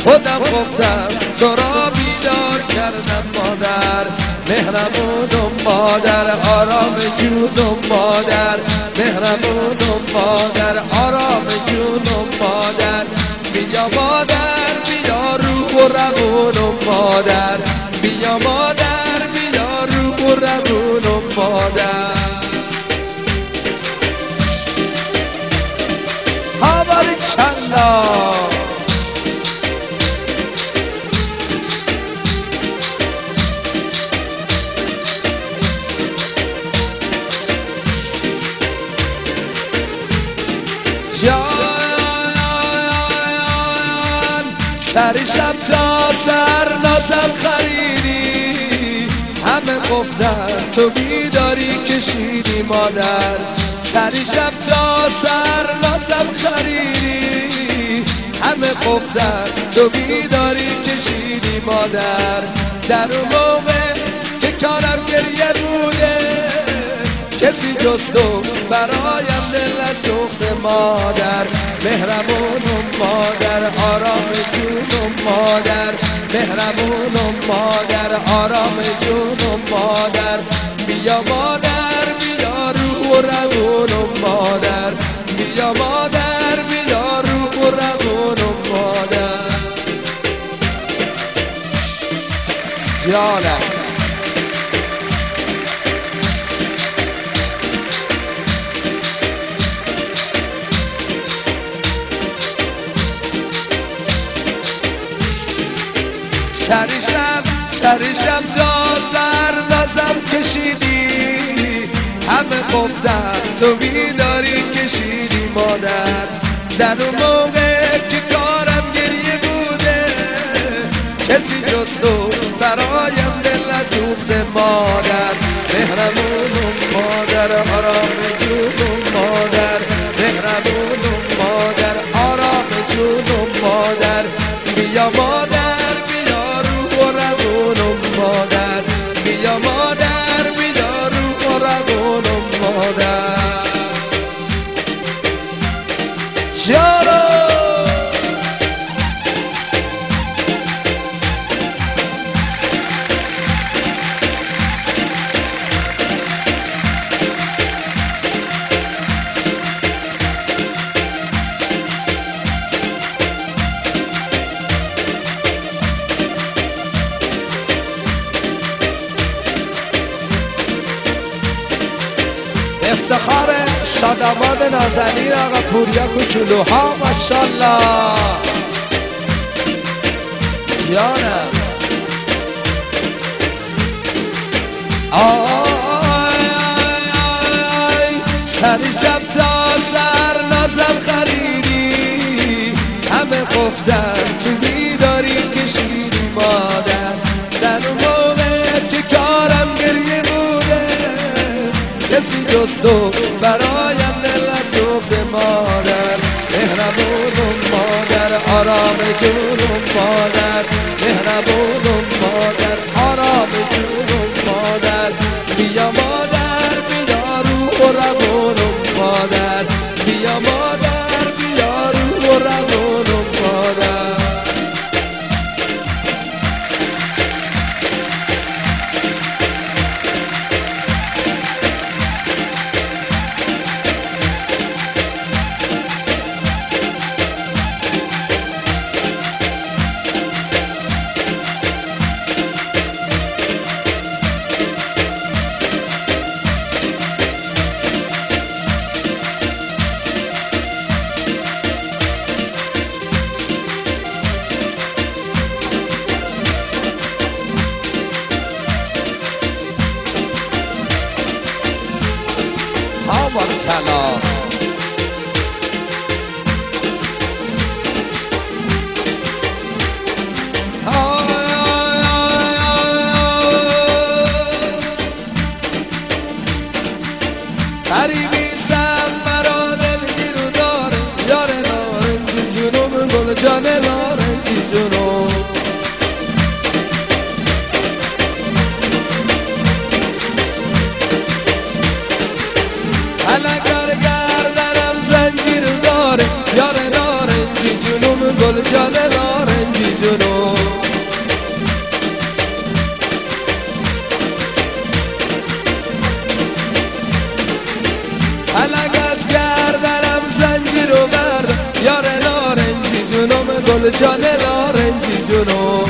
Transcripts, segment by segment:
خودم گفتم تو را بیدار کردم مادر، مهربونم مادر، آرام جونم مادر، مهربونم مادر، آرام جونم مادر. بیا مادر بیا روح و روونم مادر، بیا مادر بیا روح و روونم مادر. ها باریکالله. سر شب تا سر نازم خریدی، همه گفتن تو بیداری کشیدی مادر. سر شب تا سر نازم خریدی، همه گفتن تو بیداری کشیدی مادر. در اون موقع که کارم گریه بوده، کسی جز تو برایم دل نسوخته مادر، مهربونم مادر، آرام جونم مادر، مهربونم مادر، آرام جونم مادر. بیا مادر بیا روح و روونم مادر، بیا مادر بیا روح و روونم مادر. جانم سر شب تا سر نازم کشیدی، همه گفتن تو بیداری کشیدی مادر. در اون موقع که کارم گریه بوده، کسی جز تو برایم دل نسوخته مادر، مهربونم مادر، آرام جونم مادر، مهربونم مادر، آرام جونم مادر. بیا مادر مادر، بیا مادر بیا روح و روونم مادر. جارو افتخار شاداباد نازنین آقا پوریا کوچولوها ماشاءالله. جانم آی سر شب تا سر نازم خریدی، همه گفتن تو بیداری کشیدی مادر. در اون موقع که کارم گریه بوده، کسی جز تو برایم دل نسوخته مادر، مهربونم مادر، آرام جونم مادر، مهربونم مادر، آرام جونم مادر. بیا مادر بیا روح و روونم مادر، بیا مادر بیا روح و روونم مادر. گل جان نارنجی جنون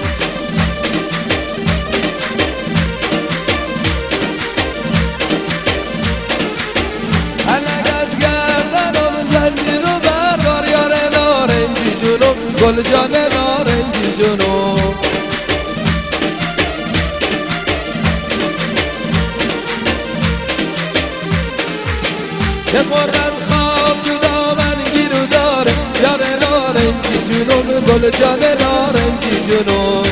الگ از گردنم زنجیر رو بردار یار نارنجی جنون گل جان نارنجی جنون که قربت خواب تو دامن گیرو داره یار نارنجی جنون گل جان نارنجی جنون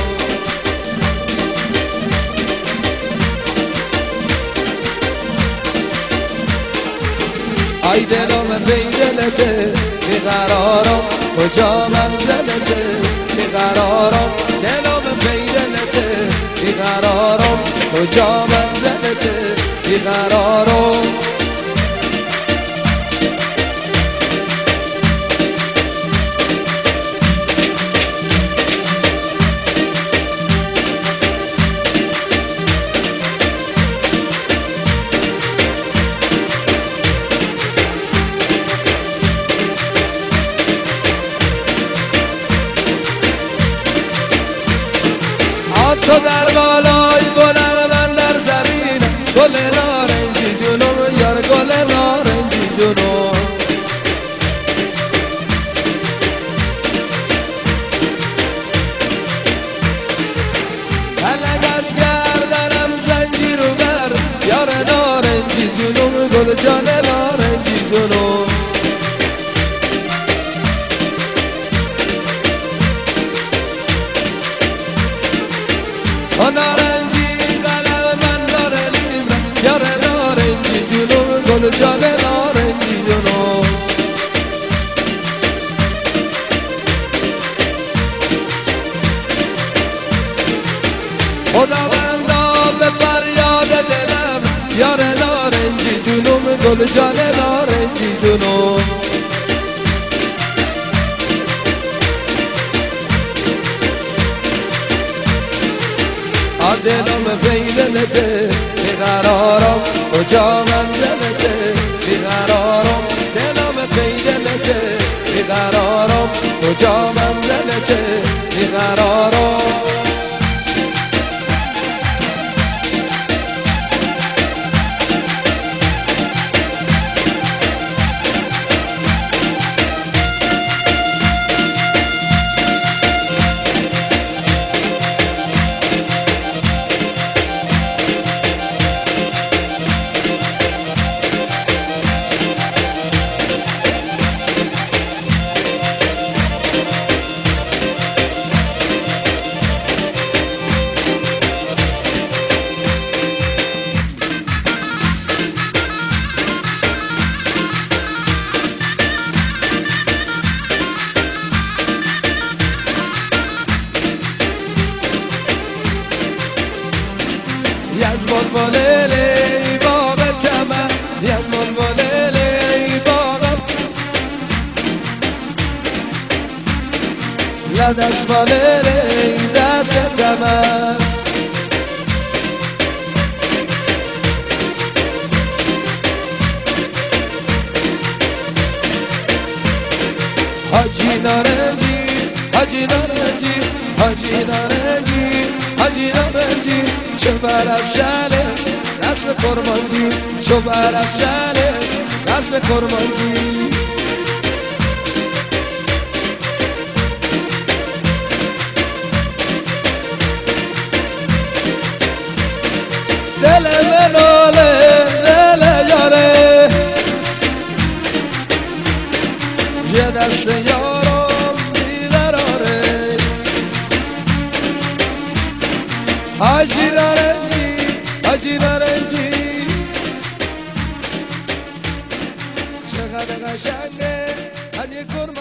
ای دلم بی دلته بیقرارم کجا منزلته بیقرارم دلم بی دلته بیقرارم کجا منزلته بیقرارم تو در بالای بلند من در زمین گل نارنجی جنون یار گل نارنجی جنون الگ از گردنم زنجیر و بر یار نارنجی جنون گل جان نارنجی جنون نارنجی قلب من داره لیبرم یار نارنجی جنون گل جان نارنجی جنون خداوندا به فریاد دلم یار نارنجی جنون گل جان نارنجی جنون دلم بیدلته بیقرارم کجا منزلته بیقرارم دلم بیدلته بیقرارم کجا منزلته بیقرارم یزمان والله باغ تمام یزمان والله باغ لدست والله دست تمام حاجی نارنجی حاجی نارنجی حاجی نارنجی حاجی نارنجی چه برافشانه رسم کرمانجی چه برافشانه رسم کرمانجی دل مناله دل یاره یه دست یارم بیقراره حاجی نارنجی حاجی نارنجی چقدر قشنگه حاجی کرمانجی